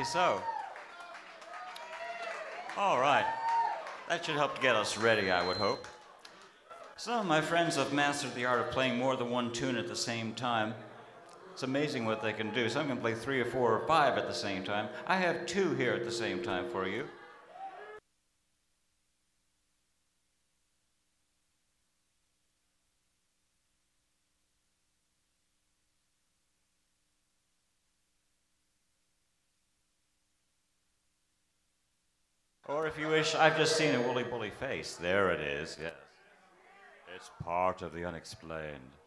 you so. All right. That should help to get us ready, I would hope. Some of my friends have mastered the art of playing more than one tune at the same time. It's amazing what they can do. Some can play 3 or 4 or 5 at the same time. I have 2 here at the same time for you. Or if you wish, I've just seen a woolly bully face. There it is, yes. It's part of the unexplained.